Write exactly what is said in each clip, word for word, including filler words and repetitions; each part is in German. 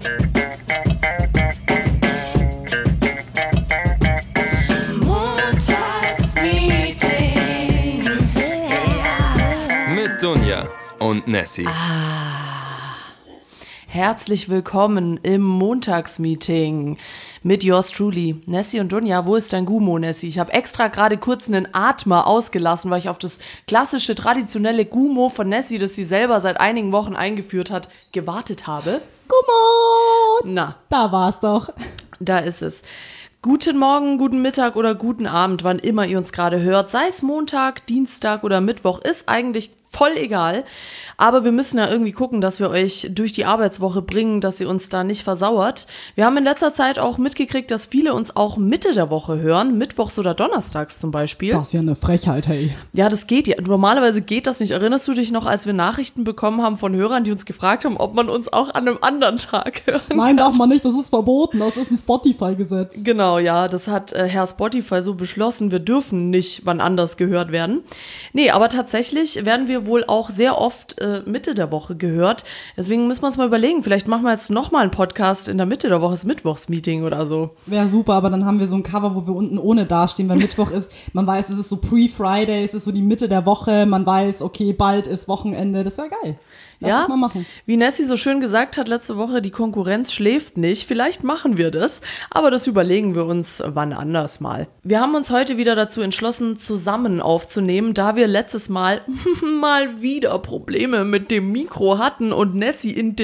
Montagsmeeting mit Dunja und Nessie. Ah, herzlich willkommen im Montagsmeeting mit yours truly, Nessie und Dunja. Wo ist dein Gummo, Nessie? Ich habe extra gerade kurz einen Atmer ausgelassen, weil ich auf das klassische, traditionelle Gummo von Nessie, das sie selber seit einigen Wochen eingeführt hat, gewartet habe. Gummo! Na, da war's doch. Da ist es. Guten Morgen, guten Mittag oder guten Abend, wann immer ihr uns gerade hört. Sei es Montag, Dienstag oder Mittwoch, ist eigentlich voll egal. Aber wir müssen ja irgendwie gucken, dass wir euch durch die Arbeitswoche bringen, dass ihr uns da nicht versauert. Wir haben in letzter Zeit auch mitgekriegt, dass viele uns auch Mitte der Woche hören, mittwochs oder donnerstags zum Beispiel. Das ist ja eine Frechheit, hey. Ja, das geht ja. Normalerweise geht das nicht. Erinnerst du dich noch, als wir Nachrichten bekommen haben von Hörern, die uns gefragt haben, ob man uns auch an einem anderen Tag hören kann? Nein, darf man nicht, das ist verboten. Das ist ein Spotify-Gesetz. Genau, ja, das hat äh, Herr Spotify so beschlossen. Wir dürfen nicht wann anders gehört werden. Nee, aber tatsächlich werden wir wohl auch sehr oft äh, Mitte der Woche gehört. Deswegen müssen wir uns mal überlegen, vielleicht machen wir jetzt nochmal einen Podcast in der Mitte der Woche, das Mittwochsmeeting oder so. Wäre super, aber dann haben wir so ein Cover, wo wir unten ohne dastehen, weil Mittwoch ist, man weiß, es ist so Pre-Friday, es ist so die Mitte der Woche, man weiß, okay, bald ist Wochenende, das wäre geil. Lass ja, das mal machen. Wie Nessie so schön gesagt hat letzte Woche, die Konkurrenz schläft nicht. Vielleicht machen wir das, aber das überlegen wir uns wann anders mal. Wir haben uns heute wieder dazu entschlossen, zusammen aufzunehmen, da wir letztes Mal mal wieder Probleme mit dem Mikro hatten und Nessie in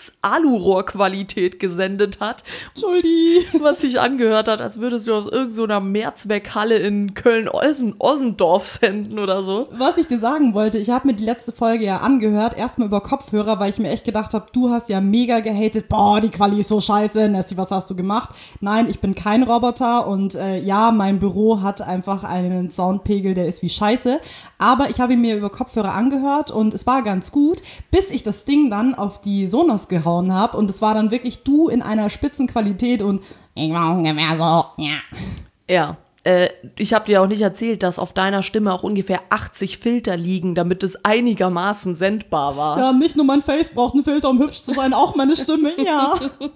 Deluxe-Alurohr-Qualität gesendet hat. Entschuldi. Was sich angehört hat, als würdest du aus irgendeiner Mehrzweckhalle in Köln-Ossendorf senden oder so. Was ich dir sagen wollte, ich habe mir die letzte Folge ja angehört, erstmal über Kopfhörer, weil ich mir echt gedacht habe, du hast ja mega gehatet, boah, die Quali ist so scheiße, Nessie, was hast du gemacht? Nein, ich bin kein Roboter und äh, ja, mein Büro hat einfach einen Soundpegel, der ist wie scheiße, aber ich habe ihn mir über Kopfhörer angehört und es war ganz gut, bis ich das Ding dann auf die Sonos gehauen habe und es war dann wirklich du in einer Spitzenqualität und ich war ungefähr so, ja. Ja. Äh, ich habe dir auch nicht erzählt, dass auf deiner Stimme auch ungefähr achtzig Filter liegen, damit es einigermaßen sendbar war. Ja, nicht nur mein Face braucht einen Filter, um hübsch zu sein, auch meine Stimme, ja.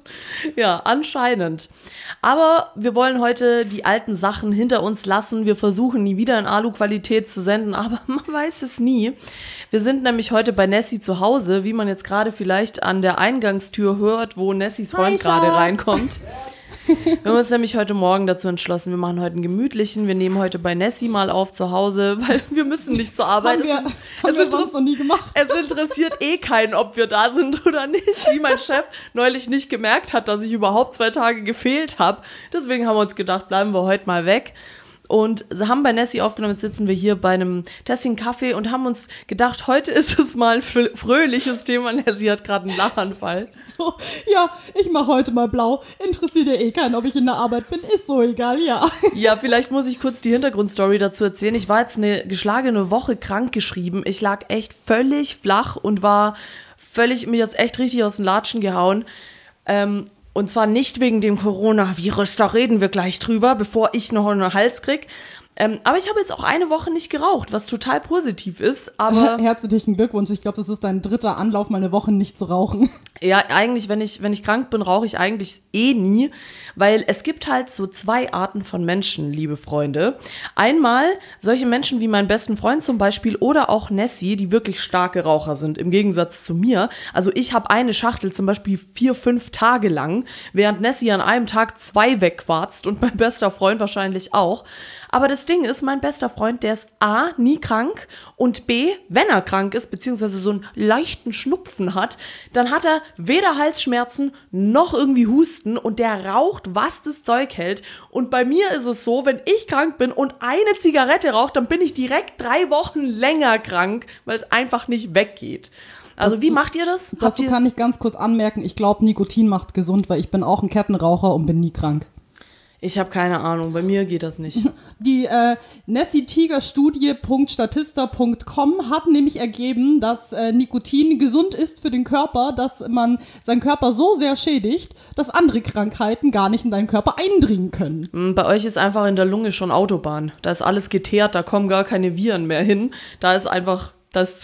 Ja, anscheinend. Aber wir wollen heute die alten Sachen hinter uns lassen. Wir versuchen nie wieder in Alu-Qualität zu senden, aber man weiß es nie. Wir sind nämlich heute bei Nessie zu Hause, wie man jetzt gerade vielleicht an der Eingangstür hört, wo Nessies Freund gerade reinkommt. Wir haben uns nämlich heute Morgen dazu entschlossen, wir machen heute einen gemütlichen, wir nehmen heute bei Nessie mal auf zu Hause, weil wir müssen nicht zur Arbeit. Haben wir, es, haben es, wir sonst noch nie gemacht. Es interessiert eh keinen, ob wir da sind oder nicht, wie mein Chef neulich nicht gemerkt hat, dass ich überhaupt zwei Tage gefehlt habe. Deswegen haben wir uns gedacht, bleiben wir heute mal weg. Und haben bei Nessie aufgenommen, jetzt sitzen wir hier bei einem Tässchen Kaffee und haben uns gedacht, heute ist es mal ein fröhliches Thema. Nessie hat gerade einen Lachanfall. So, ja, ich mache heute mal blau. Interessiert ja eh keinen, ob ich in der Arbeit bin. Ist so egal, ja. Ja, vielleicht muss ich kurz die Hintergrundstory dazu erzählen. Ich war jetzt eine geschlagene Woche krank geschrieben. Ich lag echt völlig flach und war völlig, mir jetzt echt richtig aus den Latschen gehauen. Ähm, Und zwar nicht wegen dem Coronavirus, da reden wir gleich drüber, bevor ich noch einen Hals krieg. Ähm, aber ich habe jetzt auch eine Woche nicht geraucht, was total positiv ist. Aber herzlichen Glückwunsch. Ich glaube, das ist dein dritter Anlauf, mal eine Woche nicht zu rauchen. Ja, eigentlich, wenn ich, wenn ich krank bin, rauche ich eigentlich eh nie, weil es gibt halt so zwei Arten von Menschen, liebe Freunde. Einmal solche Menschen wie meinen besten Freund zum Beispiel oder auch Nessie, die wirklich starke Raucher sind, im Gegensatz zu mir. Also ich habe eine Schachtel zum Beispiel vier, fünf Tage lang, während Nessie an einem Tag zwei wegquarzt und mein bester Freund wahrscheinlich auch. Aber das Ding ist, mein bester Freund, der ist A, nie krank und B, wenn er krank ist, beziehungsweise so einen leichten Schnupfen hat, dann hat er weder Halsschmerzen noch irgendwie Husten und der raucht, was das Zeug hält. Und bei mir ist es so, wenn ich krank bin und eine Zigarette raucht, dann bin ich direkt drei Wochen länger krank, weil es einfach nicht weggeht. Also dazu, wie macht ihr das? Dazu ihr kann ich ganz kurz anmerken, ich glaube, Nikotin macht gesund, weil ich bin auch ein Kettenraucher und bin nie krank. Ich habe keine Ahnung, bei mir geht das nicht. Die äh, Nessie-Tiger-Studie Punkt statista Punkt com hat nämlich ergeben, dass äh, Nikotin gesund ist für den Körper, dass man seinen Körper so sehr schädigt, dass andere Krankheiten gar nicht in deinen Körper eindringen können. Bei euch ist einfach in der Lunge schon Autobahn. Da ist alles geteert, da kommen gar keine Viren mehr hin. Da ist einfach, da ist zu.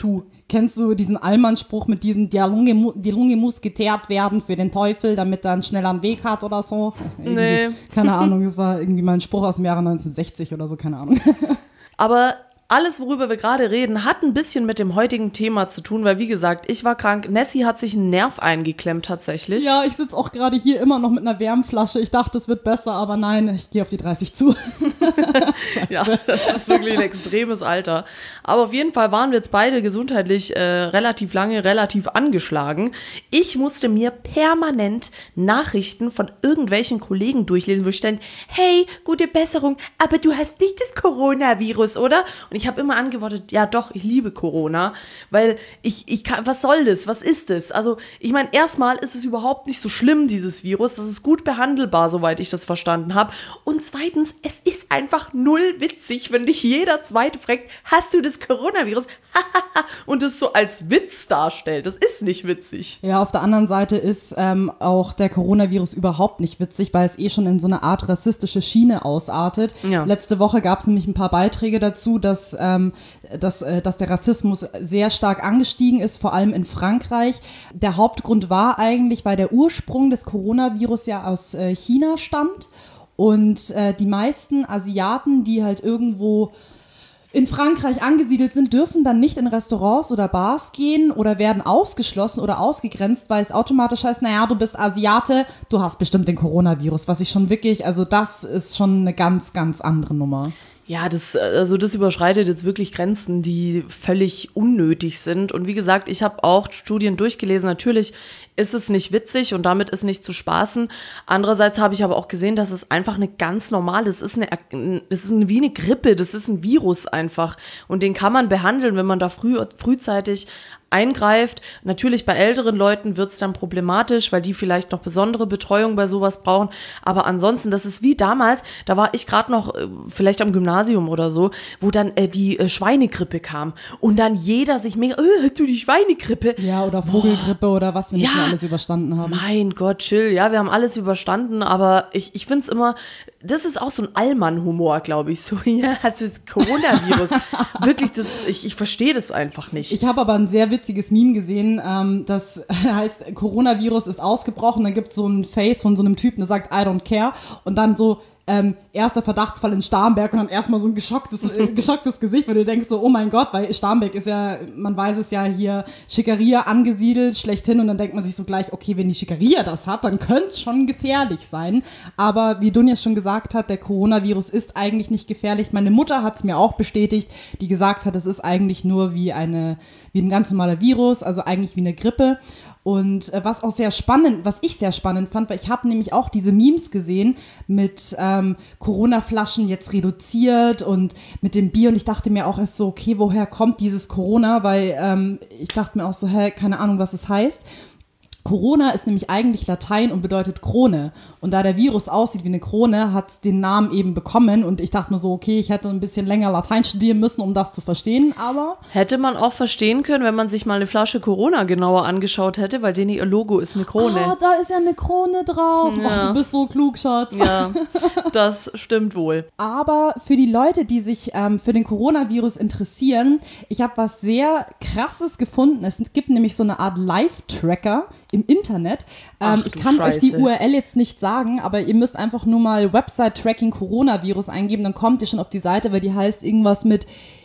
kennst du diesen Allmann-Spruch mit diesem, die Lunge, mu- die Lunge muss geteert werden für den Teufel, damit er einen schnelleren Weg hat oder so? Irgendwie, Nee. Keine Ahnung, das war irgendwie mal ein Spruch aus dem Jahre neunzehnhundertsechzig oder so, keine Ahnung. Aber alles, worüber wir gerade reden, hat ein bisschen mit dem heutigen Thema zu tun, weil wie gesagt, ich war krank. Nessie hat sich einen Nerv eingeklemmt tatsächlich. Ja, ich sitze auch gerade hier immer noch mit einer Wärmflasche. Ich dachte, es wird besser, aber nein, ich gehe auf die dreißig zu. Ja, das ist wirklich ein extremes Alter. Aber auf jeden Fall waren wir jetzt beide gesundheitlich äh, relativ lange, relativ angeschlagen. Ich musste mir permanent Nachrichten von irgendwelchen Kollegen durchlesen, wo ich stand, hey, gute Besserung, aber du hast nicht das Coronavirus, oder? Und ich habe immer antwortet, ja doch, ich liebe Corona, weil ich, ich kann, was soll das, was ist das? Also ich meine, erstmal ist es überhaupt nicht so schlimm, dieses Virus, das ist gut behandelbar, soweit ich das verstanden habe. Und zweitens, es ist einfach null witzig, wenn dich jeder Zweite fragt, hast du das Coronavirus? Und es so als Witz darstellt, das ist nicht witzig. Ja, auf der anderen Seite ist ähm, auch der Coronavirus überhaupt nicht witzig, weil es eh schon in so eine Art rassistische Schiene ausartet. Ja. Letzte Woche gab es nämlich ein paar Beiträge dazu, dass, ähm, dass, äh, dass der Rassismus sehr stark angestiegen ist, vor allem in Frankreich. Der Hauptgrund war eigentlich, weil der Ursprung des Coronavirus ja aus äh, China stammt und äh, die meisten Asiaten, die halt irgendwo in Frankreich angesiedelt sind, dürfen dann nicht in Restaurants oder Bars gehen oder werden ausgeschlossen oder ausgegrenzt, weil es automatisch heißt, naja, du bist Asiate, du hast bestimmt den Coronavirus, was ich schon wirklich, also das ist schon eine ganz, ganz andere Nummer. Ja, das, also das überschreitet jetzt wirklich Grenzen, die völlig unnötig sind. Und wie gesagt, ich habe auch Studien durchgelesen. Natürlich ist es nicht witzig und damit ist nicht zu spaßen. Andererseits habe ich aber auch gesehen, dass es einfach eine ganz normale, das ist eine, das ist wie eine Grippe, das ist ein Virus einfach. Und den kann man behandeln, wenn man da früh, frühzeitig eingreift. Natürlich bei älteren Leuten wird es dann problematisch, weil die vielleicht noch besondere Betreuung bei sowas brauchen. Aber ansonsten, das ist wie damals, da war ich gerade noch äh, vielleicht am Gymnasium oder so, wo dann äh, die äh, Schweinegrippe kam. Und dann jeder sich mega, äh, hast du die Schweinegrippe? Ja, oder Vogelgrippe Boah. Oder was wir nicht Ja. mehr alles überstanden haben. Mein Gott, chill. Ja, wir haben alles überstanden, aber ich, ich finde es immer, das ist auch so ein Allmann-Humor, glaube ich. So, ja, hast du das Coronavirus? Wirklich, das, ich, ich verstehe das einfach nicht. Ich habe aber ein sehr witziges Meme gesehen, ähm, das heißt, Coronavirus ist ausgebrochen, dann gibt es so ein Face von so einem Typen, der sagt, I don't care, und dann so, ähm, erster Verdachtsfall in Starnberg und dann erstmal so ein geschocktes, äh, geschocktes Gesicht, weil du denkst so, oh mein Gott, weil Starnberg ist ja, man weiß es ja, hier Schickeria angesiedelt, schlechthin, und dann denkt man sich so gleich, okay, wenn die Schickeria das hat, dann könnte es schon gefährlich sein, aber wie Dunja schon gesagt hat, der Coronavirus ist eigentlich nicht gefährlich. Meine Mutter hat es mir auch bestätigt, die gesagt hat, es ist eigentlich nur wie eine, wie ein ganz normaler Virus, also eigentlich wie eine Grippe. Und äh, was auch sehr spannend, was ich sehr spannend fand, weil ich habe nämlich auch diese Memes gesehen mit ähm, Corona-Flaschen jetzt reduziert und mit dem Bier, und ich dachte mir auch erst so, okay, woher kommt dieses Corona, weil ähm, ich dachte mir auch so, hä, keine Ahnung, was es heißt. Corona ist nämlich eigentlich Latein und bedeutet Krone. Und da der Virus aussieht wie eine Krone, hat es den Namen eben bekommen. Und ich dachte mir so, okay, ich hätte ein bisschen länger Latein studieren müssen, um das zu verstehen, aber... Hätte man auch verstehen können, wenn man sich mal eine Flasche Corona genauer angeschaut hätte, weil denen ihr Logo ist eine Krone. Ah, da ist ja eine Krone drauf. Ja. Ach, du bist so klug, Schatz. Ja, das stimmt wohl. Aber für die Leute, die sich ähm, für den Coronavirus interessieren, ich habe was sehr Krasses gefunden. Es gibt nämlich so eine Art Live-Tracker im Internet. Ähm, Ach, ich du kann Scheiße. euch die U R L jetzt nicht sagen, aber ihr müsst einfach nur mal Website-Tracking Coronavirus eingeben, dann kommt ihr schon auf die Seite, weil die heißt irgendwas mit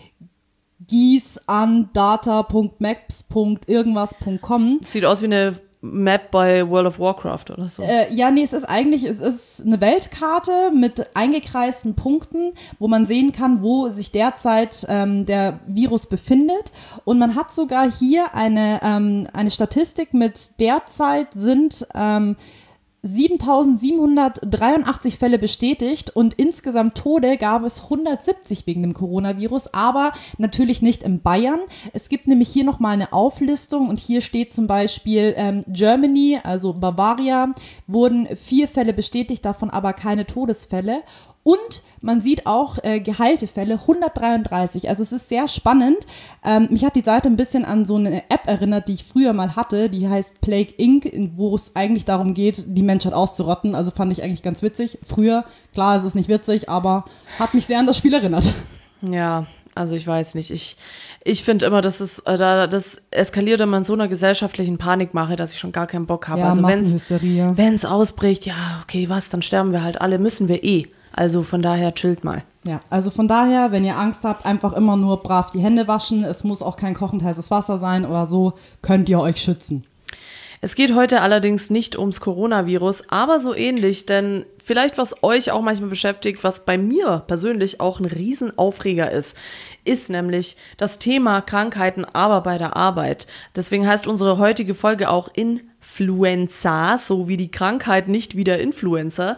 gießandata punkt maps punkt irgendwas punkt com. Sieht aus wie eine Map bei World of Warcraft oder so. Äh, ja, nee, es ist eigentlich, es ist eine Weltkarte mit eingekreisten Punkten, wo man sehen kann, wo sich derzeit ähm, der Virus befindet. Und man hat sogar hier eine, ähm, eine Statistik mit derzeit sind ähm, siebentausendsiebenhundertdreiundachtzig Fälle bestätigt und insgesamt Tode gab es hundertsiebzig wegen dem Coronavirus, aber natürlich nicht in Bayern. Es gibt nämlich hier nochmal eine Auflistung und hier steht zum Beispiel ähm, Germany, also Bavaria, wurden vier Fälle bestätigt, davon aber keine Todesfälle. Und man sieht auch äh, geheilte Fälle, hundertdreiunddreißig. Also es ist sehr spannend. Ähm, mich hat die Seite ein bisschen an so eine App erinnert, die ich früher mal hatte. Die heißt Plague Incorporated, wo es eigentlich darum geht, die Menschheit auszurotten. Also fand ich eigentlich ganz witzig. Früher, klar, es ist nicht witzig, aber hat mich sehr an das Spiel erinnert. Ja, also ich weiß nicht. Ich, ich finde immer, das ist, äh, das eskaliert immer in so einer gesellschaftlichen Panikmache, dass ich schon gar keinen Bock habe. Ja, also Massenhysterie. Wenn es ausbricht, ja, okay, was, dann sterben wir halt alle, müssen wir eh. Also von daher chillt mal. Ja, also von daher, wenn ihr Angst habt, einfach immer nur brav die Hände waschen. Es muss auch kein kochend heißes Wasser sein oder so, könnt ihr euch schützen. Es geht heute allerdings nicht ums Coronavirus, aber so ähnlich, denn vielleicht was euch auch manchmal beschäftigt, was bei mir persönlich auch ein Riesenaufreger ist, ist nämlich das Thema Krankheiten, aber bei der Arbeit. Deswegen heißt unsere heutige Folge auch Influenza, so wie die Krankheit nicht wie der Influencer.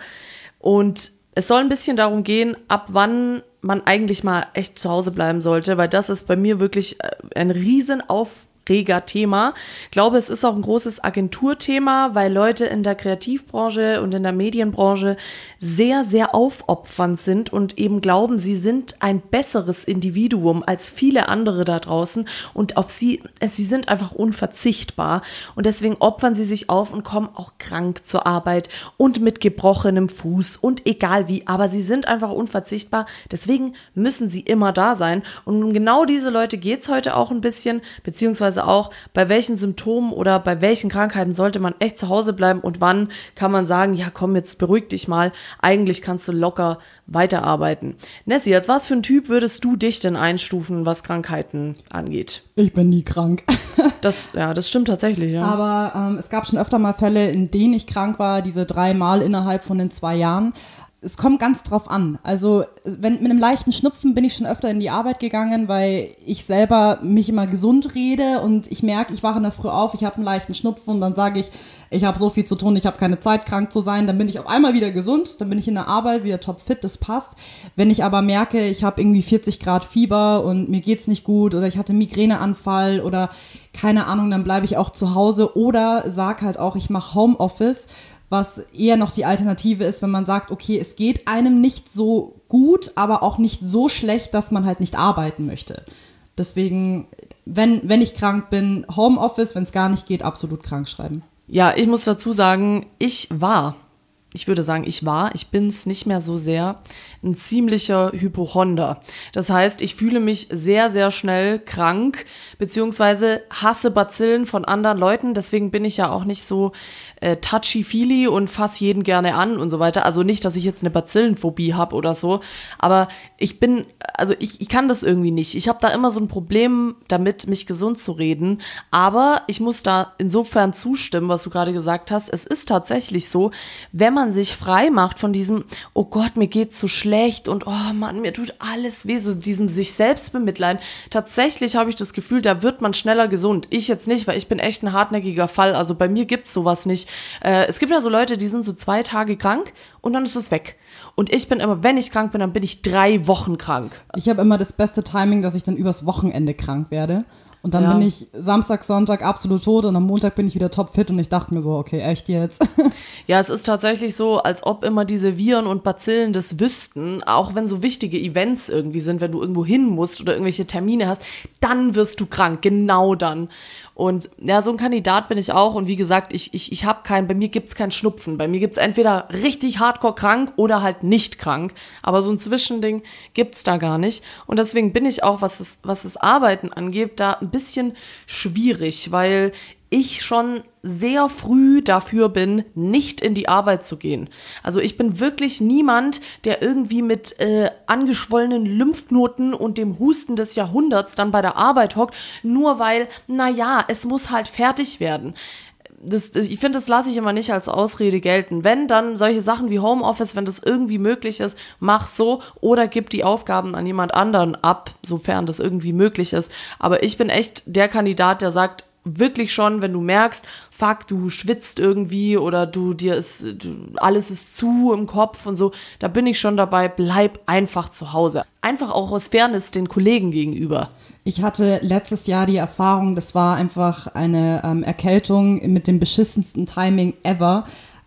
Und es soll ein bisschen darum gehen, ab wann man eigentlich mal echt zu Hause bleiben sollte, weil das ist bei mir wirklich ein Riesenaufreger. Thema. Ich glaube, es ist auch ein großes Agenturthema, weil Leute in der Kreativbranche und in der Medienbranche sehr, sehr aufopfernd sind und eben glauben, sie sind ein besseres Individuum als viele andere da draußen und auf sie, sie sind einfach unverzichtbar und deswegen opfern sie sich auf und kommen auch krank zur Arbeit und mit gebrochenem Fuß und egal wie, aber sie sind einfach unverzichtbar, deswegen müssen sie immer da sein und um genau diese Leute geht es heute auch ein bisschen, beziehungsweise auch, bei welchen Symptomen oder bei welchen Krankheiten sollte man echt zu Hause bleiben und wann kann man sagen, ja komm, jetzt beruhig dich mal, eigentlich kannst du locker weiterarbeiten. Nessie, als was für ein Typ würdest du dich denn einstufen, was Krankheiten angeht? Ich bin nie krank. Das, ja, das stimmt tatsächlich, ja. Aber ähm, es gab schon öfter mal Fälle, in denen ich krank war, diese drei Mal innerhalb von den zwei Jahren. Es kommt ganz drauf an. Also wenn, mit einem leichten Schnupfen bin ich schon öfter in die Arbeit gegangen, weil ich selber mich immer gesund rede und ich merke, ich wache in der Früh auf, ich habe einen leichten Schnupfen und dann sage ich, ich habe so viel zu tun, ich habe keine Zeit, krank zu sein. Dann bin ich auf einmal wieder gesund, dann bin ich in der Arbeit wieder topfit, das passt. Wenn ich aber merke, ich habe irgendwie vierzig Grad Fieber und mir geht's nicht gut oder ich hatte Migräneanfall oder keine Ahnung, dann bleibe ich auch zu Hause oder sag halt auch, ich mache Homeoffice, was eher noch die Alternative ist, wenn man sagt, okay, es geht einem nicht so gut, aber auch nicht so schlecht, dass man halt nicht arbeiten möchte. Deswegen, wenn, wenn ich krank bin, Homeoffice, wenn es gar nicht geht, absolut krank schreiben. Ja, ich muss dazu sagen, ich war, ich würde sagen, ich war, ich bin es nicht mehr so sehr, ein ziemlicher Hypochonder. Das heißt, ich fühle mich sehr, sehr schnell krank, beziehungsweise hasse Bazillen von anderen Leuten. Deswegen bin ich ja auch nicht so äh, touchy-feely und fasse jeden gerne an und so weiter. Also nicht, dass ich jetzt eine Bazillenphobie habe oder so, aber ich bin, also ich, ich kann das irgendwie nicht. Ich habe da immer so ein Problem damit, mich gesund zu reden, aber ich muss da insofern zustimmen, was du gerade gesagt hast. Es ist tatsächlich so, wenn man sich frei macht von diesem, oh Gott, mir geht's so schlecht und oh Mann, mir tut alles weh, so diesem sich selbst bemitleiden. Tatsächlich habe ich das Gefühl, da wird man schneller gesund. Ich jetzt nicht, weil ich bin echt ein hartnäckiger Fall. Also bei mir gibt's sowas nicht. Äh, es gibt ja so Leute, die sind so zwei Tage krank und dann ist es weg. Und ich bin immer, wenn ich krank bin, dann bin ich drei Wochen krank. Ich habe immer das beste Timing, dass ich dann übers Wochenende krank werde. Und dann ja. bin ich Samstag, Sonntag absolut tot und am Montag bin ich wieder topfit und ich dachte mir so, okay, echt jetzt? Ja, es ist tatsächlich so, als ob immer diese Viren und Bazillen das wüssten, auch wenn so wichtige Events irgendwie sind, wenn du irgendwo hin musst oder irgendwelche Termine hast, dann wirst du krank, genau dann. Und ja, so ein Kandidat bin ich auch und wie gesagt, ich, ich, ich habe keinen, bei mir gibt's keinen Schnupfen, bei mir gibt's entweder richtig hardcore krank oder halt nicht krank, aber so ein Zwischending gibt's da gar nicht und deswegen bin ich auch, was das, was das Arbeiten angeht, da ein bisschen schwierig, weil ich schon sehr früh dafür bin, nicht in die Arbeit zu gehen. Also ich bin wirklich niemand, der irgendwie mit äh, angeschwollenen Lymphknoten und dem Husten des Jahrhunderts dann bei der Arbeit hockt, nur weil, naja, es muss halt fertig werden. Das, das, ich finde, das lasse ich immer nicht als Ausrede gelten. Wenn, dann solche Sachen wie Homeoffice, wenn das irgendwie möglich ist, mach so oder gib die Aufgaben an jemand anderen ab, sofern das irgendwie möglich ist. Aber ich bin echt der Kandidat, der sagt, wirklich schon, wenn du merkst, fuck, du schwitzt irgendwie oder du dir ist, du, alles ist zu im Kopf und so, da bin ich schon dabei, bleib einfach zu Hause. Einfach auch aus Fairness den Kollegen gegenüber. Ich hatte letztes Jahr die Erfahrung, das war einfach eine ähm, Erkältung mit dem beschissensten Timing ever.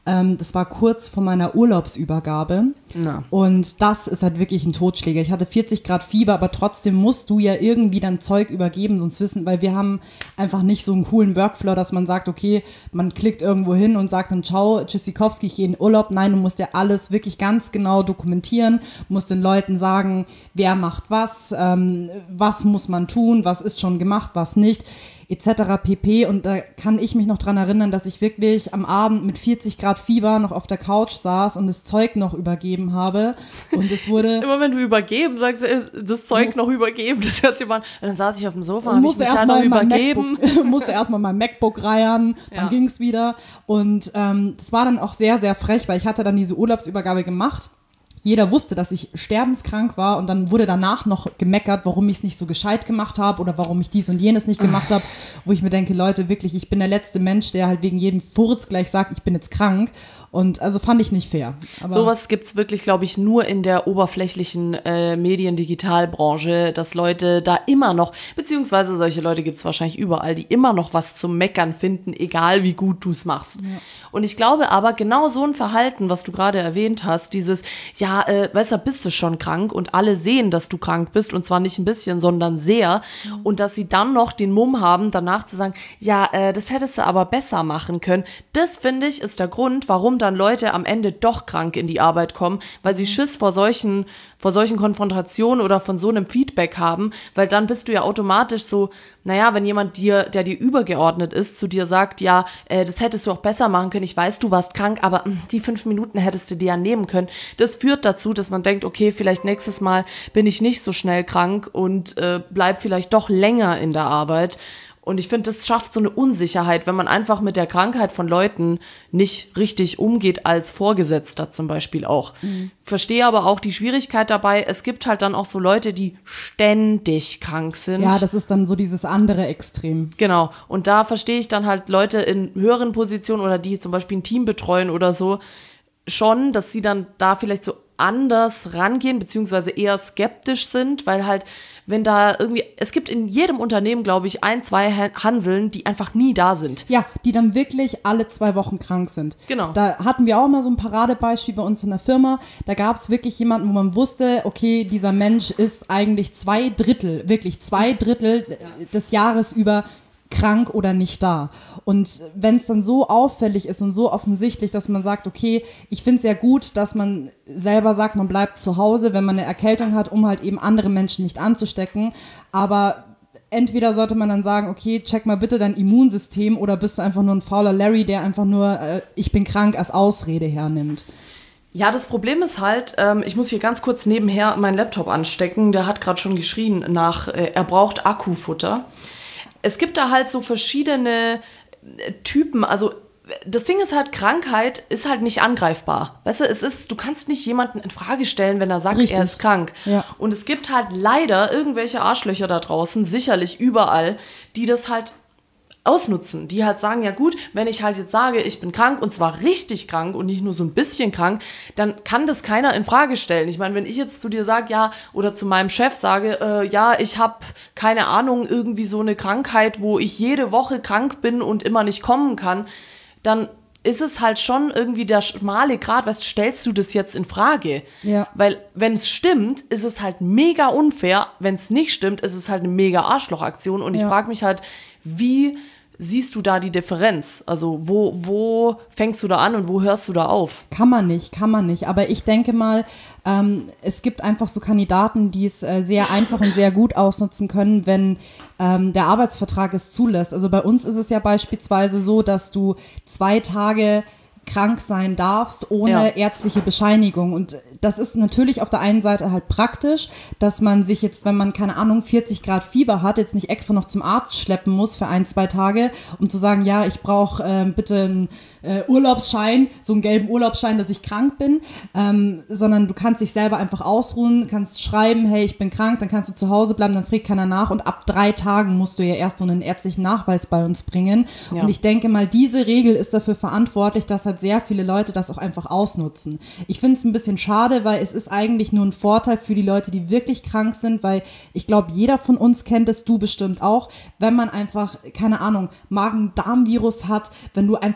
Ähm, das war kurz vor meiner Urlaubsübergabe. Na. Und das ist halt wirklich ein Totschläger. Ich hatte vierzig Grad Fieber, aber trotzdem musst du ja irgendwie dann Zeug übergeben, sonst wissen, weil wir haben einfach nicht so einen coolen Workflow, dass man sagt, okay, man klickt irgendwo hin und sagt dann, ciao, Tschüssikowski, ich gehe in Urlaub. Nein, du musst ja alles wirklich ganz genau dokumentieren, musst den Leuten sagen, wer macht was, ähm, was muss man tun, was ist schon gemacht, was nicht, et cetera pp. Und da kann ich mich noch dran erinnern, dass ich wirklich am Abend mit vierzig Grad Fieber noch auf der Couch saß und das Zeug noch übergeben habe. Und es wurde... Immer wenn du übergeben sagst, das Zeug noch übergeben, das hört sich mal an. Dann saß ich auf dem Sofa, habe ich mich halt noch übergeben. MacBook, musste erstmal mein MacBook reiern, dann ja. ging's wieder. Und ähm, das war dann auch sehr, sehr frech, weil ich hatte dann diese Urlaubsübergabe gemacht. Jeder wusste, dass ich sterbenskrank war und dann wurde danach noch gemeckert, warum ich es nicht so gescheit gemacht habe oder warum ich dies und jenes nicht gemacht habe, wo ich mir denke, Leute, wirklich, ich bin der letzte Mensch, der halt wegen jedem Furz gleich sagt, ich bin jetzt krank. Und also fand ich nicht fair. Aber sowas gibt's wirklich, glaube ich, nur in der oberflächlichen äh, Medien-Digitalbranche, dass Leute da immer noch, beziehungsweise solche Leute gibt's wahrscheinlich überall, die immer noch was zum Meckern finden, egal wie gut du's machst. Ja. Und ich glaube aber, genau so ein Verhalten, was du gerade erwähnt hast, dieses, ja, äh, weißt du, bist du schon krank und alle sehen, dass du krank bist und zwar nicht ein bisschen, sondern sehr. Mhm. Und dass sie dann noch den Mumm haben, danach zu sagen, ja, äh, das hättest du aber besser machen können. Das, finde ich, ist der Grund, warum dann Leute am Ende doch krank in die Arbeit kommen, weil sie Schiss vor solchen, vor solchen Konfrontationen oder von so einem Feedback haben, weil dann bist du ja automatisch so, naja, wenn jemand dir, der dir übergeordnet ist, zu dir sagt, ja, äh, das hättest du auch besser machen können, ich weiß, du warst krank, aber mh, die fünf Minuten hättest du dir ja nehmen können. Das führt dazu, dass man denkt, okay, vielleicht nächstes Mal bin ich nicht so schnell krank und äh, bleib vielleicht doch länger in der Arbeit. Und ich finde, das schafft so eine Unsicherheit, wenn man einfach mit der Krankheit von Leuten nicht richtig umgeht, als Vorgesetzter zum Beispiel auch. Mhm. Verstehe aber auch die Schwierigkeit dabei, es gibt halt dann auch so Leute, die ständig krank sind. Ja, das ist dann so dieses andere Extrem. Genau, und da verstehe ich dann halt Leute in höheren Positionen oder die zum Beispiel ein Team betreuen oder so, schon, dass sie dann da vielleicht so anders rangehen, beziehungsweise eher skeptisch sind, weil halt, wenn da irgendwie, es gibt in jedem Unternehmen, glaube ich, ein, zwei Hanseln, die einfach nie da sind. Ja, die dann wirklich alle zwei Wochen krank sind. Genau. Da hatten wir auch mal so ein Paradebeispiel bei uns in der Firma, da gab es wirklich jemanden, wo man wusste, okay, dieser Mensch ist eigentlich zwei Drittel, wirklich zwei Drittel ja. des Jahres über krank oder nicht da. Und wenn es dann so auffällig ist und so offensichtlich, dass man sagt, okay, ich finde es ja gut, dass man selber sagt, man bleibt zu Hause, wenn man eine Erkältung hat, um halt eben andere Menschen nicht anzustecken. Aber entweder sollte man dann sagen, okay, check mal bitte dein Immunsystem, oder bist du einfach nur ein fauler Larry, der einfach nur äh, ich bin krank als Ausrede hernimmt. Ja, das Problem ist halt, ähm, ich muss hier ganz kurz nebenher meinen Laptop anstecken, der hat gerade schon geschrien nach, äh, er braucht Akkufutter. Es gibt da halt so verschiedene Typen, also das Ding ist halt, Krankheit ist halt nicht angreifbar. Weißt du, es ist, du kannst nicht jemanden in Frage stellen, wenn er sagt, Richtig. er ist krank. Ja. Und es gibt halt leider irgendwelche Arschlöcher da draußen, sicherlich überall, die das halt ausnutzen, die halt sagen, ja gut, wenn ich halt jetzt sage, ich bin krank und zwar richtig krank und nicht nur so ein bisschen krank, dann kann das keiner in Frage stellen. Ich meine, wenn ich jetzt zu dir sage, ja, oder zu meinem Chef sage, äh, ja, ich habe keine Ahnung, irgendwie so eine Krankheit, wo ich jede Woche krank bin und immer nicht kommen kann, dann ist es halt schon irgendwie der schmale Grat, was stellst du das jetzt in Frage? Ja. Weil wenn es stimmt, ist es halt mega unfair, wenn es nicht stimmt, ist es halt eine mega Arschlochaktion und ich ja. frage mich halt, wie siehst du da die Differenz? Also wo, wo fängst du da an und wo hörst du da auf? Kann man nicht, kann man nicht. Aber ich denke mal, ähm, es gibt einfach so Kandidaten, die es äh, sehr einfach und sehr gut ausnutzen können, wenn ähm, der Arbeitsvertrag es zulässt. Also bei uns ist es ja beispielsweise so, dass du zwei Tage krank sein darfst ohne ja. ärztliche Bescheinigung. Und das ist natürlich auf der einen Seite halt praktisch, dass man sich jetzt, wenn man, keine Ahnung, vierzig Grad Fieber hat, jetzt nicht extra noch zum Arzt schleppen muss für ein, zwei Tage, um zu sagen, ja, ich brauche äh, bitte einen äh, Urlaubsschein, so einen gelben Urlaubsschein, dass ich krank bin, ähm, sondern du kannst dich selber einfach ausruhen, kannst schreiben, hey, ich bin krank, dann kannst du zu Hause bleiben, dann fragt keiner nach und ab drei Tagen musst du ja erst so einen ärztlichen Nachweis bei uns bringen. Ja. Und ich denke mal, diese Regel ist dafür verantwortlich, dass halt sehr viele Leute das auch einfach ausnutzen. Ich finde es ein bisschen schade, weil es ist eigentlich nur ein Vorteil für die Leute, die wirklich krank sind, weil ich glaube, jeder von uns kennt es, du bestimmt auch, wenn man einfach, keine Ahnung, Magen-Darm-Virus hat, wenn du einfach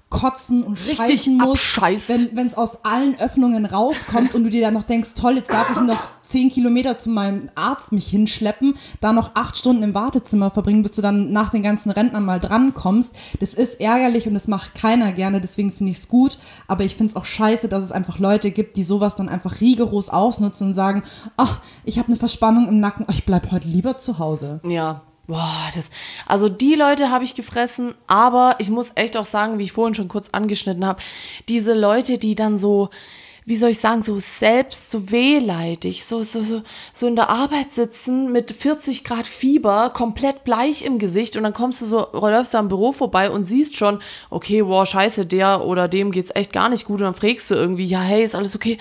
kotzen und Richtig scheißen musst, abscheißt. wenn es aus allen Öffnungen rauskommt und du dir dann noch denkst, toll, jetzt darf ich noch zehn Kilometer zu meinem Arzt mich hinschleppen, da noch acht Stunden im Wartezimmer verbringen, bis du dann nach den ganzen Rentnern mal drankommst. Das ist ärgerlich und das macht keiner gerne, deswegen finde ich es gut, aber ich finde es auch scheiße, dass es einfach Leute gibt, die sowas dann einfach rigoros ausnutzen und sagen, ach, ich habe eine Verspannung im Nacken, oh, ich bleib heute lieber zu Hause. Ja. Boah, das, also die Leute habe ich gefressen, aber ich muss echt auch sagen, wie ich vorhin schon kurz angeschnitten habe, diese Leute, die dann so, wie soll ich sagen, so selbst so wehleidig, so, so, so, so in der Arbeit sitzen mit vierzig Grad Fieber, komplett bleich im Gesicht und dann kommst du so, läufst du am Büro vorbei und siehst schon, okay, wow, scheiße, der oder dem geht's echt gar nicht gut und dann fragst du irgendwie, ja, hey, ist alles okay?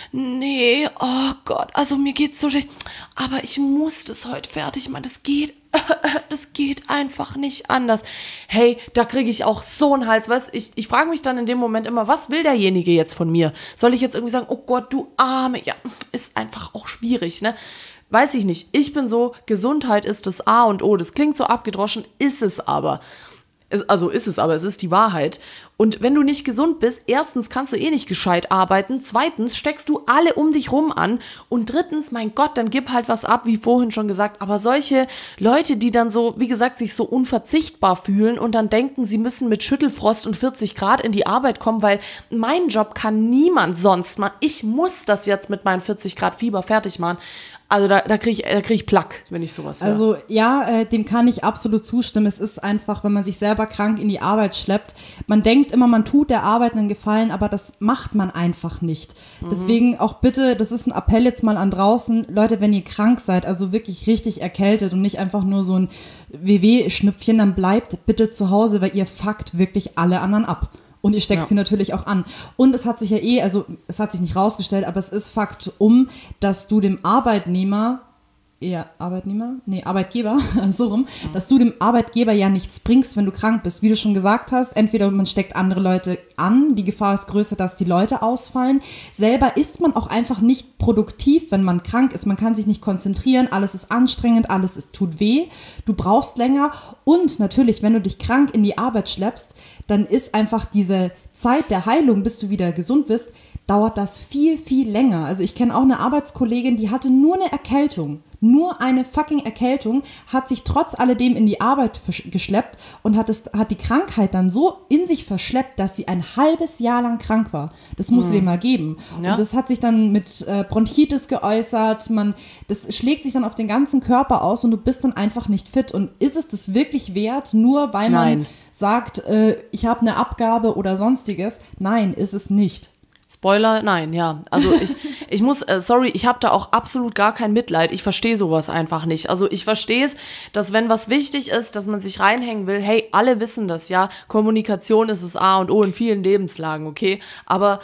Nee, oh Gott, also mir geht's so schlecht, aber ich muss das heute fertig machen, das geht das geht einfach nicht anders. Hey, da kriege ich auch so einen Hals, weißt, ich, ich frage mich dann in dem Moment immer, was will derjenige jetzt von mir? Soll ich jetzt irgendwie sagen, oh Gott, du Arme, ja, ist einfach auch schwierig, ne? Weiß ich nicht. Ich bin so, Gesundheit ist das A und O. Das klingt so abgedroschen, ist es aber. Also ist es aber, es ist die Wahrheit. Und wenn du nicht gesund bist, erstens kannst du eh nicht gescheit arbeiten, zweitens steckst du alle um dich rum an und drittens, mein Gott, dann gib halt was ab, wie vorhin schon gesagt. Aber solche Leute, die dann so, wie gesagt, sich so unverzichtbar fühlen und dann denken, sie müssen mit Schüttelfrost und vierzig Grad in die Arbeit kommen, weil mein Job kann niemand sonst machen. Ich muss das jetzt mit meinen vierzig Grad Fieber fertig machen. Also da, da kriege ich, da krieg ich Plack, wenn ich sowas höre. Also ja, äh, dem kann ich absolut zustimmen. Es ist einfach, wenn man sich selber krank in die Arbeit schleppt, man denkt immer, man tut der Arbeit einen Gefallen, aber das macht man einfach nicht. Mhm. Deswegen auch bitte, das ist ein Appell jetzt mal an draußen, Leute, wenn ihr krank seid, also wirklich richtig erkältet und nicht einfach nur so ein W W-Schnüpfchen, dann bleibt bitte zu Hause, weil ihr fuckt wirklich alle anderen ab. Und ihr steckt ja. sie natürlich auch an. Und es hat sich ja eh, also es hat sich nicht rausgestellt, aber es ist Fakt um, dass du dem Arbeitnehmer, eher Arbeitnehmer? Nee, Arbeitgeber, so rum, mhm. dass du dem Arbeitgeber ja nichts bringst, wenn du krank bist. Wie du schon gesagt hast, entweder man steckt andere Leute an, die Gefahr ist größer, dass die Leute ausfallen. Selber ist man auch einfach nicht produktiv, wenn man krank ist. Man kann sich nicht konzentrieren, alles ist anstrengend, alles ist, tut weh, du brauchst länger. Und natürlich, wenn du dich krank in die Arbeit schleppst, dann ist einfach diese Zeit der Heilung, bis du wieder gesund bist, dauert das viel, viel länger. Also ich kenne auch eine Arbeitskollegin, die hatte nur eine Erkältung. Nur eine fucking Erkältung, hat sich trotz alledem in die Arbeit versch- geschleppt und hat, es, hat die Krankheit dann so in sich verschleppt, dass sie ein halbes Jahr lang krank war. Das muss mhm. dir mal geben. Ja. Und das hat sich dann mit äh, Bronchitis geäußert. Man, das schlägt sich dann auf den ganzen Körper aus und du bist dann einfach nicht fit. Und ist es das wirklich wert, nur weil man Nein. sagt, äh, ich habe eine Abgabe oder sonstiges? Nein, ist es nicht. Spoiler, nein, ja. Also ich, ich muss, äh, sorry, ich habe da auch absolut gar kein Mitleid. Ich verstehe sowas einfach nicht. Also ich verstehe es, dass wenn was wichtig ist, dass man sich reinhängen will, hey, alle wissen das, ja. Kommunikation ist das A und O in vielen Lebenslagen, okay? Aber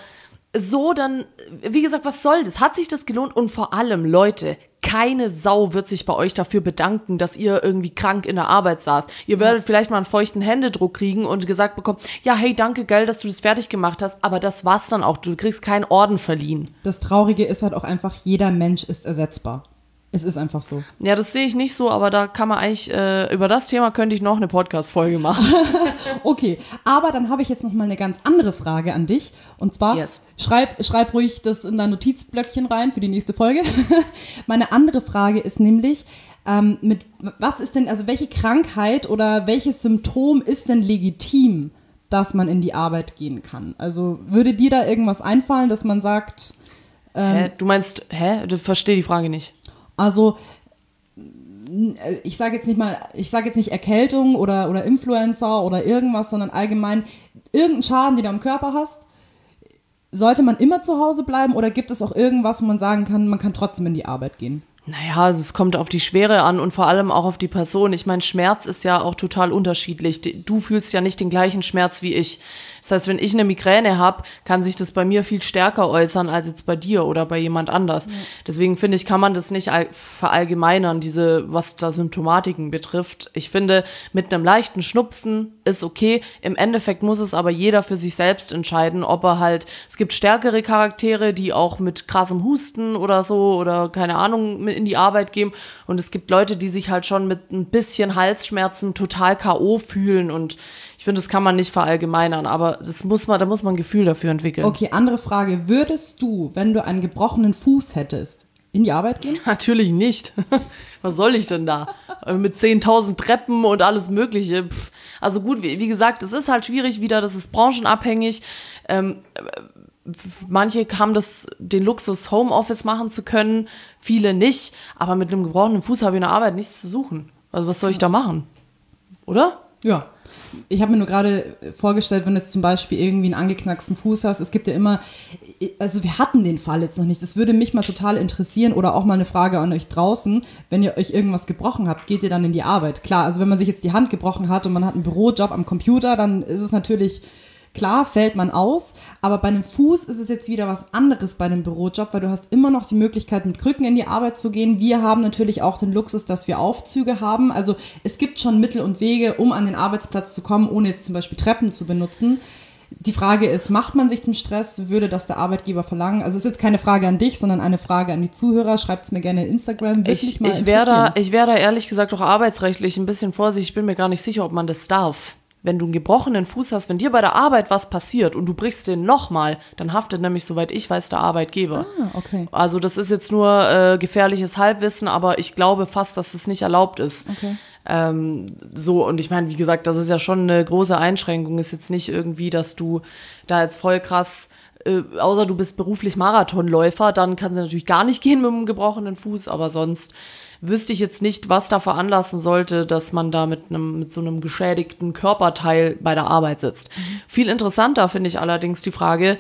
so dann, wie gesagt, was soll das? Hat sich das gelohnt? Und vor allem, Leute, keine Sau wird sich bei euch dafür bedanken, dass ihr irgendwie krank in der Arbeit saßt. Ihr werdet vielleicht mal einen feuchten Händedruck kriegen und gesagt bekommen, ja, hey, danke, geil, dass du das fertig gemacht hast, aber das war's dann auch. Du kriegst keinen Orden verliehen. Das Traurige ist halt auch einfach, jeder Mensch ist ersetzbar. Es ist einfach so. Ja, das sehe ich nicht so, aber da kann man eigentlich, äh, über das Thema könnte ich noch eine Podcast-Folge machen. Okay, aber dann habe ich jetzt noch mal eine ganz andere Frage an dich. Und zwar, yes. schreib, schreib ruhig das in dein Notizblöckchen rein für die nächste Folge. Meine andere Frage ist nämlich, ähm, mit was ist denn, also welche Krankheit oder welches Symptom ist denn legitim, dass man in die Arbeit gehen kann? Also würde dir da irgendwas einfallen, dass man sagt... Ähm, hä? Du meinst, hä? Ich verstehe die Frage nicht. Also ich sage jetzt nicht mal, ich sage jetzt nicht Erkältung oder, oder Influenza oder irgendwas, sondern allgemein irgendeinen Schaden, den du am Körper hast. Sollte man immer zu Hause bleiben oder gibt es auch irgendwas, wo man sagen kann, man kann trotzdem in die Arbeit gehen? Naja, also es kommt auf die Schwere an und vor allem auch auf die Person. Ich meine, Schmerz ist ja auch total unterschiedlich. Du fühlst ja nicht den gleichen Schmerz wie ich. Das heißt, wenn ich eine Migräne habe, kann sich das bei mir viel stärker äußern als jetzt bei dir oder bei jemand anders. Ja. Deswegen finde ich, kann man das nicht verallgemeinern, diese, was da Symptomatiken betrifft. Ich finde, mit einem leichten Schnupfen ist okay. Im Endeffekt muss es aber jeder für sich selbst entscheiden, ob er halt, es gibt stärkere Charaktere, die auch mit krassem Husten oder so oder keine Ahnung in die Arbeit gehen und es gibt Leute, die sich halt schon mit ein bisschen Halsschmerzen total K O fühlen und ich Ich finde, das kann man nicht verallgemeinern, aber das muss man, da muss man ein Gefühl dafür entwickeln. Okay, andere Frage. Würdest du, wenn du einen gebrochenen Fuß hättest, in die Arbeit gehen? Natürlich nicht. Was soll ich denn da? Mit zehntausend Treppen und alles Mögliche. Pff. Also gut, wie, wie gesagt, es ist halt schwierig wieder, das ist branchenabhängig. Ähm, manche haben das, den Luxus, Homeoffice machen zu können, viele nicht. Aber mit einem gebrochenen Fuß habe ich in der Arbeit nichts zu suchen. Also was soll ich da machen? Oder? Ja. Ich habe mir nur gerade vorgestellt, wenn du jetzt zum Beispiel irgendwie einen angeknacksten Fuß hast, es gibt ja immer, also wir hatten den Fall jetzt noch nicht, das würde mich mal total interessieren oder auch mal eine Frage an euch draußen, wenn ihr euch irgendwas gebrochen habt, geht ihr dann in die Arbeit? Klar, also wenn man sich jetzt die Hand gebrochen hat und man hat einen Bürojob am Computer, dann ist es natürlich... Klar, fällt man aus, aber bei einem Fuß ist es jetzt wieder was anderes bei einem Bürojob, weil du hast immer noch die Möglichkeit, mit Krücken in die Arbeit zu gehen. Wir haben natürlich auch den Luxus, dass wir Aufzüge haben. Also es gibt schon Mittel und Wege, um an den Arbeitsplatz zu kommen, ohne jetzt zum Beispiel Treppen zu benutzen. Die Frage ist, macht man sich dem Stress? Würde das der Arbeitgeber verlangen? Also es ist jetzt keine Frage an dich, sondern eine Frage an die Zuhörer. Schreibt es mir gerne in Instagram. Würde ich mich mal ich wäre da, ich wär da ehrlich gesagt auch arbeitsrechtlich ein bisschen vorsichtig. Ich bin mir gar nicht sicher, ob man das darf. Wenn du einen gebrochenen Fuß hast, wenn dir bei der Arbeit was passiert und du brichst den nochmal, dann haftet nämlich, soweit ich weiß, der Arbeitgeber. Ah, okay. Also das ist jetzt nur äh, gefährliches Halbwissen, aber ich glaube fast, dass es nicht erlaubt ist. Okay. Ähm, so, und ich meine, wie gesagt, das ist ja schon eine große Einschränkung. Ist jetzt nicht irgendwie, dass du da jetzt voll krass, äh, außer du bist beruflich Marathonläufer, dann kann es natürlich gar nicht gehen mit einem gebrochenen Fuß, aber sonst wüsste ich jetzt nicht, was da veranlassen sollte, dass man da mit einem mit so einem geschädigten Körperteil bei der Arbeit sitzt. Mhm. Viel interessanter finde ich allerdings die Frage,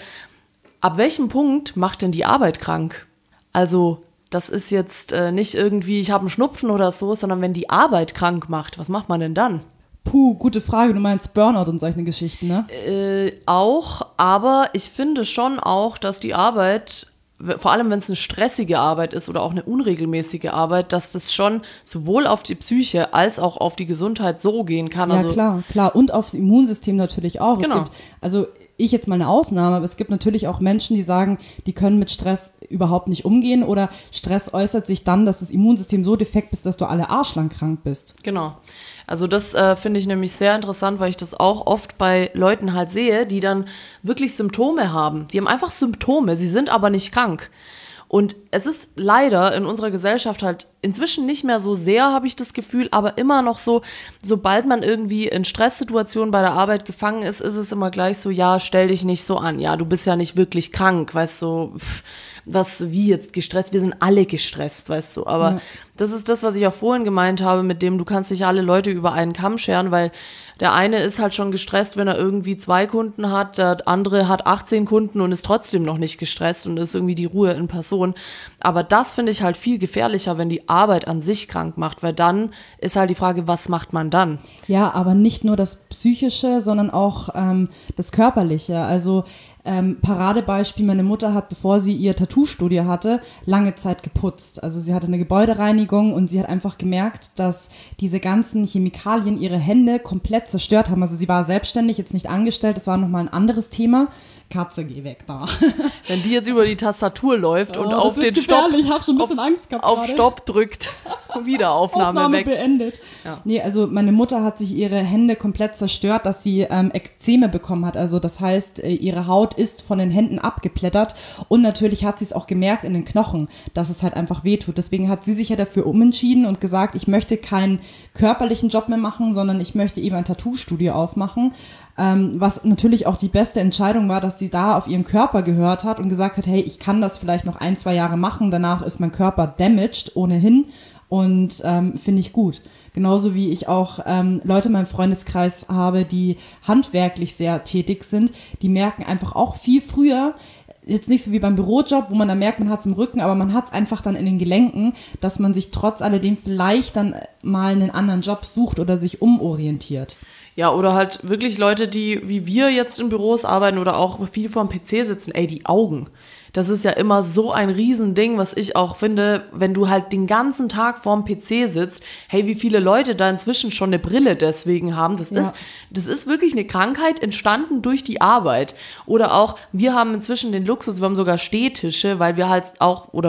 ab welchem Punkt macht denn die Arbeit krank? Also das ist jetzt äh, nicht irgendwie, ich habe einen Schnupfen oder so, sondern wenn die Arbeit krank macht, was macht man denn dann? Puh, gute Frage. Du meinst Burnout und solche Geschichten, ne? Äh, auch, aber ich finde schon auch, dass die Arbeit, vor allem wenn es eine stressige Arbeit ist oder auch eine unregelmäßige Arbeit, dass das schon sowohl auf die Psyche als auch auf die Gesundheit so gehen kann. Ja, also, klar, klar. Und aufs Immunsystem natürlich auch. Genau. Es gibt, also ich jetzt mal eine Ausnahme, aber es gibt natürlich auch Menschen, die sagen, die können mit Stress überhaupt nicht umgehen oder Stress äußert sich dann, dass das Immunsystem so defekt ist, dass du alle arschlang krank bist. Genau. Also das äh, finde ich nämlich sehr interessant, weil ich das auch oft bei Leuten halt sehe, die dann wirklich Symptome haben. Die haben einfach Symptome, sie sind aber nicht krank. Und es ist leider in unserer Gesellschaft halt inzwischen nicht mehr so sehr, habe ich das Gefühl, aber immer noch so, sobald man irgendwie in Stresssituationen bei der Arbeit gefangen ist, ist es immer gleich so, ja, stell dich nicht so an, ja, du bist ja nicht wirklich krank, weißt du, pff, was, wie jetzt gestresst, wir sind alle gestresst, weißt du, aber ja. Das ist das, was ich auch vorhin gemeint habe, mit dem du kannst nicht alle Leute über einen Kamm scheren, weil der eine ist halt schon gestresst, wenn er irgendwie zwei Kunden hat, der andere hat achtzehn Kunden und ist trotzdem noch nicht gestresst und ist irgendwie die Ruhe in Person. Aber das finde ich halt viel gefährlicher, wenn die Arbeit an sich krank macht, weil dann ist halt die Frage, was macht man dann? Ja, aber nicht nur das Psychische, sondern auch ähm, das Körperliche. Also Ähm, Paradebeispiel, meine Mutter hat, bevor sie ihr Tattoo-Studio hatte, lange Zeit geputzt. Also sie hatte eine Gebäudereinigung und sie hat einfach gemerkt, dass diese ganzen Chemikalien ihre Hände komplett zerstört haben. Also sie war selbstständig, jetzt nicht angestellt, das war nochmal ein anderes Thema. Katze, geh weg da. Wenn die jetzt über die Tastatur läuft oh, und auf den Stopp, ich hab schon ein bisschen auf, Angst gehabt auf gerade. Stopp drückt, Wiederaufnahme Aufnahme weg. beendet. Ja. Nee, also meine Mutter hat sich ihre Hände komplett zerstört, dass sie ähm, Ekzeme bekommen hat. Also das heißt, äh, ihre Haut ist von den Händen abgeplättert und natürlich hat sie es auch gemerkt in den Knochen, dass es halt einfach wehtut. Deswegen hat sie sich ja dafür umentschieden und gesagt, ich möchte keinen körperlichen Job mehr machen, sondern ich möchte eben ein Tattoo-Studio aufmachen. Ähm, was natürlich auch die beste Entscheidung war, dass sie da auf ihren Körper gehört hat und gesagt hat, hey, ich kann das vielleicht noch ein, zwei Jahre machen, danach ist mein Körper damaged ohnehin und ähm, finde ich gut. Genauso wie ich auch ähm, Leute in meinem Freundeskreis habe, die handwerklich sehr tätig sind, die merken einfach auch viel früher, jetzt nicht so wie beim Bürojob, wo man dann merkt, man hat es im Rücken, aber man hat es einfach dann in den Gelenken, dass man sich trotz alledem vielleicht dann mal einen anderen Job sucht oder sich umorientiert. Ja, oder halt wirklich Leute, die wie wir jetzt in Büros arbeiten oder auch viel vorm P C sitzen, ey, die Augen. Das ist ja immer so ein Riesending, was ich auch finde, wenn du halt den ganzen Tag vorm P C sitzt, hey, wie viele Leute da inzwischen schon eine Brille deswegen haben. Das, ja. ist, das ist wirklich eine Krankheit entstanden durch die Arbeit. Oder auch, wir haben inzwischen den Luxus, wir haben sogar Stehtische, weil wir halt auch, oder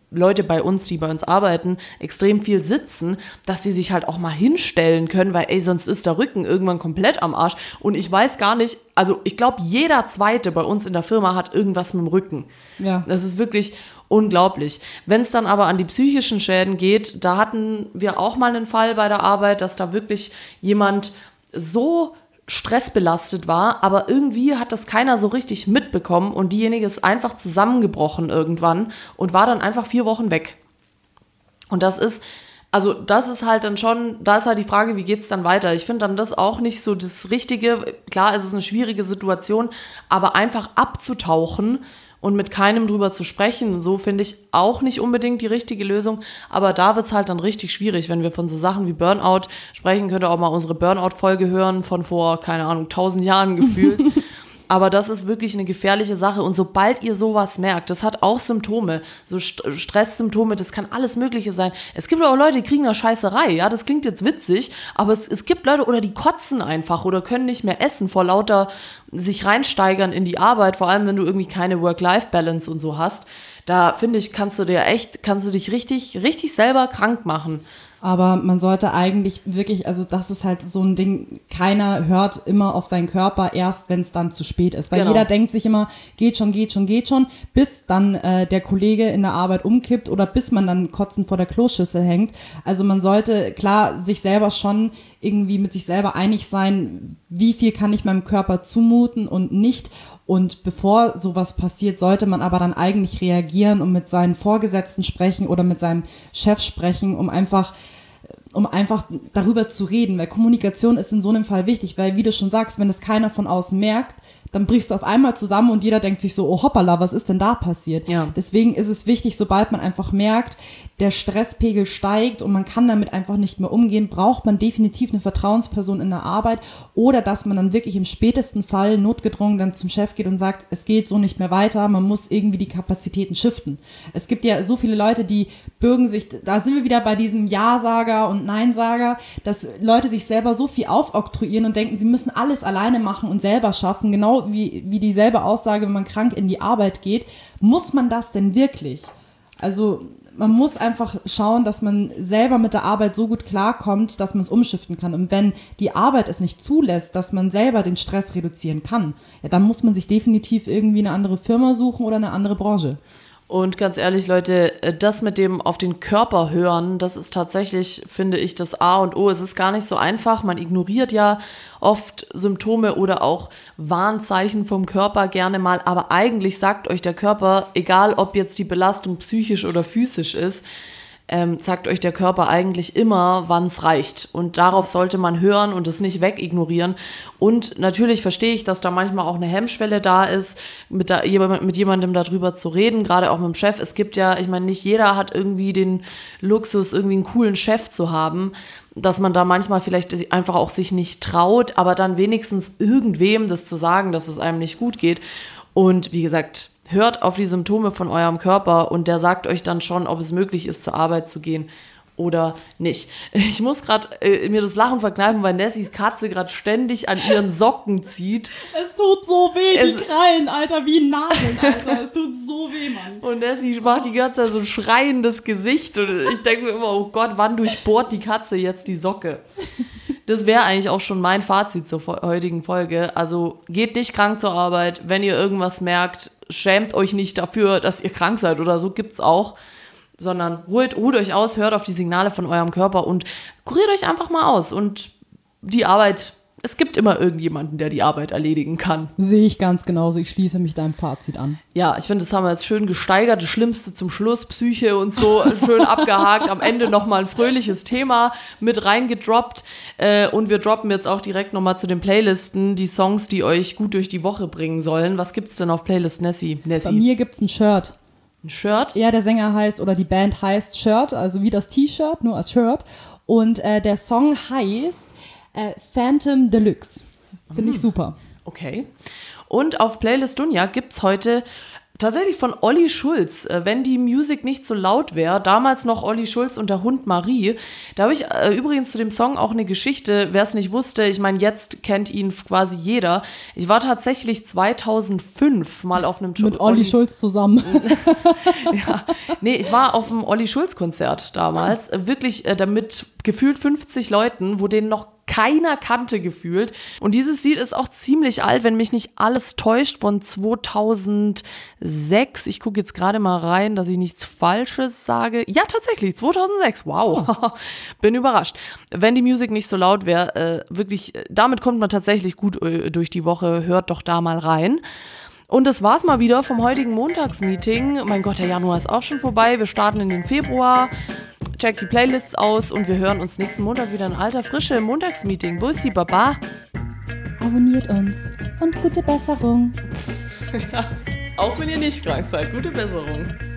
Leute bei uns, die bei uns arbeiten, extrem viel sitzen, dass die sich halt auch mal hinstellen können, weil ey, sonst ist der Rücken irgendwann komplett am Arsch. Und ich weiß gar nicht, also ich glaube, jeder Zweite bei uns in der Firma hat irgendwas mit dem Rücken. Ja. Das ist wirklich unglaublich. Wenn es dann aber an die psychischen Schäden geht, da hatten wir auch mal einen Fall bei der Arbeit, dass da wirklich jemand so stressbelastet war, aber irgendwie hat das keiner so richtig mitbekommen und diejenige ist einfach zusammengebrochen irgendwann und war dann einfach vier Wochen weg. Und das ist, also das ist halt dann schon, da ist halt die Frage, wie geht's dann weiter? Ich finde dann das auch nicht so das Richtige. Klar, es ist eine schwierige Situation, aber einfach abzutauchen und mit keinem drüber zu sprechen, so finde ich auch nicht unbedingt die richtige Lösung. Aber da wird es halt dann richtig schwierig, wenn wir von so Sachen wie Burnout sprechen. Könnt ihr auch mal unsere Burnout-Folge hören von vor, keine Ahnung, tausend Jahren gefühlt. Aber das ist wirklich eine gefährliche Sache. Und sobald ihr sowas merkt, das hat auch Symptome, so St- Stresssymptome, das kann alles Mögliche sein. Es gibt auch Leute, die kriegen eine Scheißerei. Ja, das klingt jetzt witzig, aber es, es gibt Leute, oder die kotzen einfach oder können nicht mehr essen vor lauter sich reinsteigern in die Arbeit, vor allem wenn du irgendwie keine Work-Life-Balance und so hast. Da finde ich, kannst du dir echt, kannst du dich richtig, richtig selber krank machen. Aber man sollte eigentlich wirklich, also das ist halt so ein Ding, keiner hört immer auf seinen Körper erst, wenn es dann zu spät ist. Weil Genau. jeder denkt sich immer, geht schon, geht schon, geht schon, bis dann äh, der Kollege in der Arbeit umkippt oder bis man dann kotzend vor der Kloschüssel hängt. Also man sollte klar sich selber schon irgendwie mit sich selber einig sein, wie viel kann ich meinem Körper zumuten und nicht. Und bevor sowas passiert, sollte man aber dann eigentlich reagieren und mit seinen Vorgesetzten sprechen oder mit seinem Chef sprechen, um einfach, um einfach darüber zu reden. Weil Kommunikation ist in so einem Fall wichtig, weil wie du schon sagst, wenn es keiner von außen merkt, dann brichst du auf einmal zusammen und jeder denkt sich so, oh hoppala, was ist denn da passiert? Ja. Deswegen ist es wichtig, sobald man einfach merkt, der Stresspegel steigt und man kann damit einfach nicht mehr umgehen, braucht man definitiv eine Vertrauensperson in der Arbeit oder dass man dann wirklich im spätesten Fall notgedrungen dann zum Chef geht und sagt, es geht so nicht mehr weiter, man muss irgendwie die Kapazitäten shiften. Es gibt ja so viele Leute, die bürgen sich, da sind wir wieder bei diesem Ja-Sager und Nein-Sager, dass Leute sich selber so viel aufoktroyieren und denken, sie müssen alles alleine machen und selber schaffen, genau wie, wie dieselbe Aussage, wenn man krank in die Arbeit geht. Muss man das denn wirklich? Also man muss einfach schauen, dass man selber mit der Arbeit so gut klarkommt, dass man es umschiften kann. Und wenn die Arbeit es nicht zulässt, dass man selber den Stress reduzieren kann, ja, dann muss man sich definitiv irgendwie eine andere Firma suchen oder eine andere Branche. Und ganz ehrlich, Leute, das mit dem auf den Körper hören, das ist tatsächlich, finde ich, das A und O. Es ist gar nicht so einfach. Man ignoriert ja oft Symptome oder auch Warnzeichen vom Körper gerne mal. Aber eigentlich sagt euch der Körper, egal ob jetzt die Belastung psychisch oder physisch ist, ähm, sagt euch der Körper eigentlich immer, wann es reicht. Und darauf sollte man hören und es nicht wegignorieren. Und natürlich verstehe ich, dass da manchmal auch eine Hemmschwelle da ist, mit, da, mit jemandem darüber zu reden, gerade auch mit dem Chef. Es gibt ja, ich meine, nicht jeder hat irgendwie den Luxus, irgendwie einen coolen Chef zu haben, dass man da manchmal vielleicht einfach auch sich nicht traut, aber dann wenigstens irgendwem das zu sagen, dass es einem nicht gut geht. Und wie gesagt, hört auf die Symptome von eurem Körper und der sagt euch dann schon, ob es möglich ist, zur Arbeit zu gehen oder nicht. Ich muss gerade äh, mir das Lachen verkneifen, weil Nessys Katze gerade ständig an ihren Socken zieht. Es tut so weh, Es- die Krallen, Alter, wie Nadeln, Alter. Es tut so weh, Mann. Und Nessie macht die ganze Zeit so ein schreiendes Gesicht und ich denke mir immer, oh Gott, wann durchbohrt die Katze jetzt die Socke? Das wäre eigentlich auch schon mein Fazit zur fo- heutigen Folge. Also geht nicht krank zur Arbeit. Wenn ihr irgendwas merkt, schämt euch nicht dafür, dass ihr krank seid oder so, gibt's auch. Sondern ruht, ruht euch aus, hört auf die Signale von eurem Körper und kuriert euch einfach mal aus. Und die Arbeit, es gibt immer irgendjemanden, der die Arbeit erledigen kann. Sehe ich ganz genauso. Ich schließe mich deinem Fazit an. Ja, ich finde, das haben wir jetzt schön gesteigert. Das Schlimmste zum Schluss, Psyche und so, schön abgehakt. Am Ende nochmal ein fröhliches Thema mit reingedroppt. Äh, und wir droppen jetzt auch direkt nochmal zu den Playlisten, die Songs, die euch gut durch die Woche bringen sollen. Was gibt's denn auf Playlist, Nessie? Bei Nessie? mir gibt's ein Shirt. Ein Shirt? Ja, der Sänger heißt oder die Band heißt Shirt, also wie das T-Shirt, nur als Shirt. Und äh, der Song heißt äh, Phantom Deluxe. Finde ich super. Okay. Und auf Playlist Dunja gibt es heute tatsächlich von Olli Schulz, wenn die Musik nicht so laut wäre, damals noch Olli Schulz und der Hund Marie. Da habe ich äh, übrigens zu dem Song auch eine Geschichte, wer es nicht wusste, ich meine, jetzt kennt ihn quasi jeder. Ich war tatsächlich zweitausendfünf mal auf einem Mit Olli, Olli Schulz zusammen. Ja, nee, ich war auf einem Olli Schulz Konzert damals, wirklich äh, damit gefühlt fünfzig Leuten, wo denen noch keiner kannte gefühlt. Und dieses Lied ist auch ziemlich alt, wenn mich nicht alles täuscht, von zweitausendsechs. Ich gucke jetzt gerade mal rein, dass ich nichts Falsches sage. Ja, tatsächlich, zweitausendsechs. Wow, oh. Bin überrascht. Wenn die Musik nicht so laut wäre, äh, wirklich, damit kommt man tatsächlich gut äh, durch die Woche. Hört doch da mal rein. Und das war's mal wieder vom heutigen Montagsmeeting. Mein Gott, der Januar ist auch schon vorbei. Wir starten in den Februar. Checkt die Playlists aus und wir hören uns nächsten Montag wieder in alter Frische im Montagsmeeting. Bussi, Baba. Abonniert uns und gute Besserung. Ja, auch wenn ihr nicht krank seid. Gute Besserung.